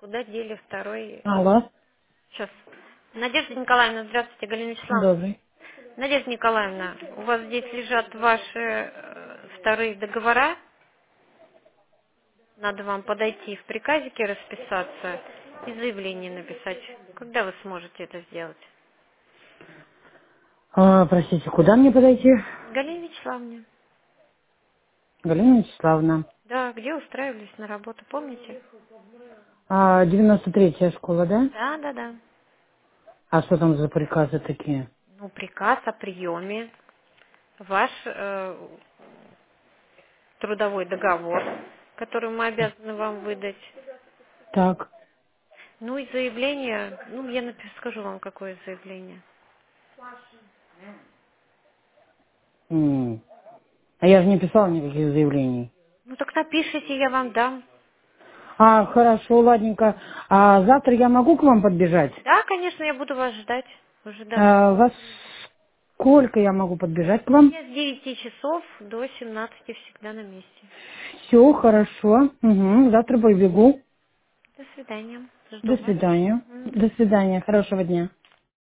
Куда дели второй? Алло, Сейчас. Надежда Николаевна, здравствуйте, Галина Вячеславовна. добрый. Надежда Николаевна, у вас здесь лежат ваши вторые договора. Надо вам подойти в приказике расписаться и заявление написать. Когда вы сможете это сделать? Простите, куда мне подойти? Галина Вячеславовна. Галина Вячеславовна. Да, где устраивались на работу, помните? 93-я школа, да? Да, да, да. А что там за приказы такие? Ну, приказ о приеме, ваш трудовой договор, который мы обязаны вам выдать. Так. Ну и заявление, ну я скажу вам, какое заявление. м. А я же не писала никаких заявлений. Ну так напишите, я вам дам. Хорошо, ладненько. А завтра я могу к вам подбежать? Да, конечно, я буду вас ждать. Уже давно. Во сколько я могу подбежать к вам? Я с 9 часов до 17 всегда на месте. Все, хорошо. Угу, завтра побегу. До свидания. До Жду вас. свидания. Мгм. До свидания. Хорошего дня.